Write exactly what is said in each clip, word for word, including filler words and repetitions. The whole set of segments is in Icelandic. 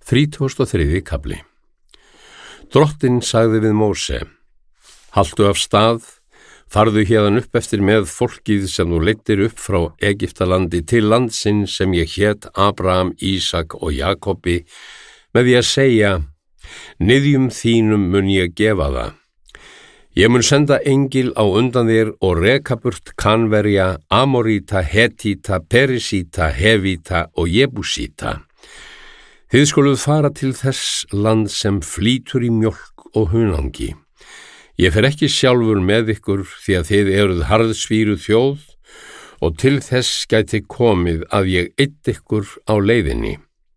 Þrítugasti og þriðji kafli. Drottinn sagði við Móse: Haltu af stað, farðu héðan upp eftir með fólkið sem þú leiddir upp frá Egyptalandi til landsins sem ég hét Abraham, Ísak og Jakobi, með því að segja: Niðjum þínum mun ég gefa það. Ég mun senda engil á undan þér og reka burt Kanverja, Amoríta, Hetíta, Perisíta, Hevíta og Jebúsíta. Þið skuluð fara til þess land sem flýtur í mjólk og hunangi. Ég fer ekki sjálfur með ykkur því að þið eruð harðsvíruð þjóð og til þess gæti komið að ég eydd ykkur á leiðinni.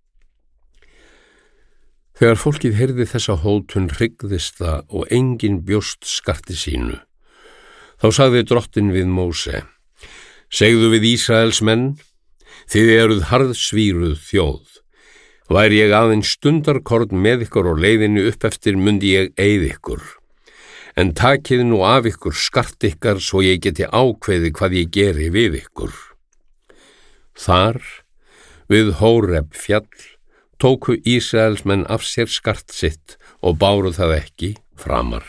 Þegar fólkið heyrði þessa hótun hryggðist það og enginn bjóst skarti sínu. Þá sagði Drottinn við Móse: Segðu við Ísraels menn: Þið eruð harðsvíruð þjóð. Væri ég aðeins stundarkorn með ykkur á leiðinni upp eftir mundi ég eyða ykkur. En takið nú af ykkur skart ykkar svo ég geti ákveði hvað ég geri við ykkur. Þar, við Hóreb fjall, tóku Ísraelsmenn af sér skart sitt og báru það ekki framar.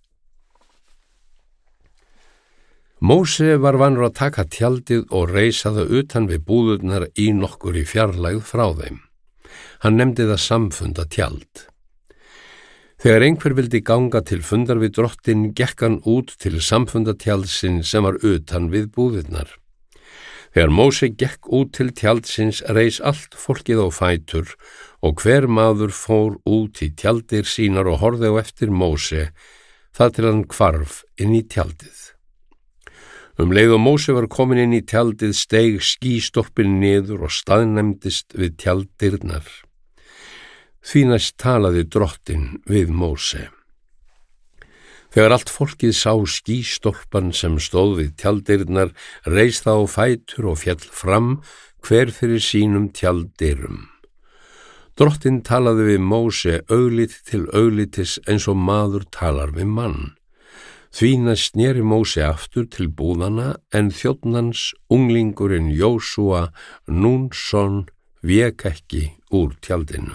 Móse var vanur að taka tjaldið og reisa það utan við búðurnar í nokkurri fjarlægð frá þeim. Hann nefndi það samfunda tjald. Þegar einhver vildi ganga til fundar við Drottinn, gekk hann út til samfundatjaldsins sem var utan við búðirnar. Þegar Móse gekk út til tjaldsins reis allt fólkið á fætur og hver maður fór út í tjaldir sínar og horfði á eftir Móse, þar til hann hvarf inn í tjaldið. Um leið og Móse var komin inn í tjaldið steig skýstólpinn niður og staðnæmdist við tjaldirnar. Því næst talaði Drottinn við Móse. Þegar allt fólkið sá skýstólpan sem stóð við tjaldirnar, reis það á fætur og féll fram, hver fyrir sínum tjaldirum. Drottinn talaði við Móse augliti til auglitis eins og maður talar við mann. Því næst sneri Móse aftur til búðana, en þjónn hans, unglingurinn Jósúa, Núnsson, vék ekki úr tjaldinu.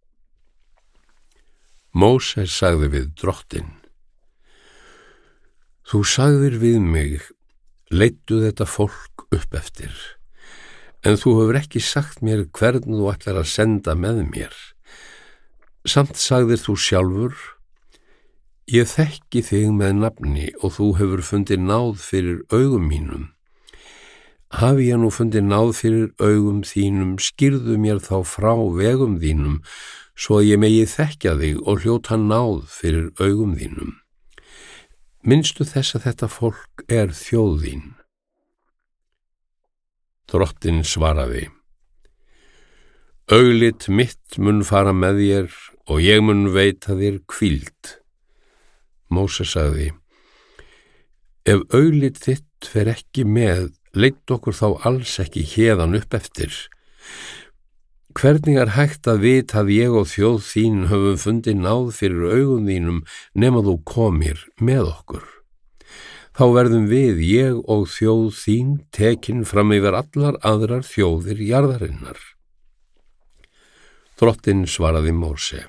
Móse sagði við Drottinn: Þú sagðir við mig: Leiddu þetta fólk upp eftir, en þú hefur ekki sagt mér hvern þú ætlar að senda með mér. Samt sagðir þú sjálfur: Ég þekki þig með nafni og þú hefur fundið náð fyrir augum mínum. Hafi ég nú fundið náð fyrir augum þínum, skýrðu mér þá frá vegum þínum, svo að ég megi þekkja þig og hljóta náð fyrir augum þínum. Minnstu þess að þetta fólk er þjóð þín. Drottinn svaraði: Auglit mitt mun fara með þér og ég mun veita þér hvíld. Móse sagði: Ef auglit þitt fer ekki með, leidd okkur þá alls ekki héðan upp eftir. Hvernig er hægt að vita að ég og þjóð þín höfum fundið náð fyrir augum þínum nema þú komir með okkur? Þá verðum við, ég og þjóð þín, tekin fram yfir allar aðrar þjóðir jarðarinnar. Drottinn svaraði Móse: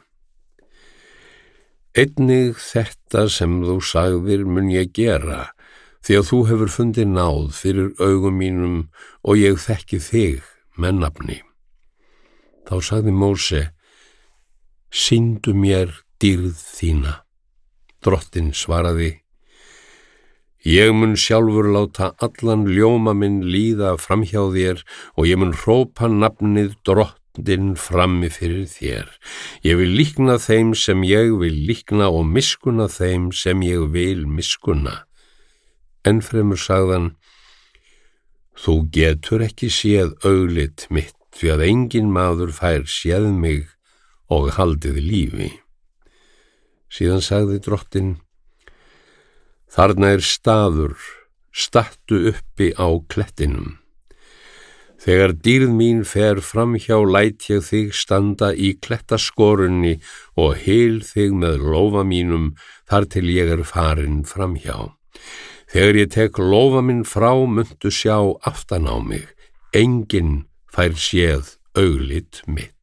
Einnig þetta sem þú sagðir mun ég gera, því að þú hefur fundið náð fyrir augum mínum og ég þekki þig með nafni. Þá sagði Móse: Sýndu mér dýrð þína. Drottinn svaraði: Ég mun sjálfur láta allan ljóma minn líða framhjá þér og ég mun hrópa nafnið Drottinn frammi fyrir þér. Ég vil líkna þeim sem ég vil líkna og miskunna þeim sem ég vil miskunna. Ennfremur sagðan: Þú getur ekki séð auglit mitt, því að enginn maður fær séð mig og haldið lífi. Síðan sagði Drottinn: Þarna er staður, stattu uppi á klettinum. Þegar dýrð mín fer framhjá læt ég þig standa í klettaskorunni og hyl þig með lófa mínum þar til ég er farin framhjá. Þegar ég tek lófa minn frá muntu sjá aftan á mig, enginn fær séð auglit mitt.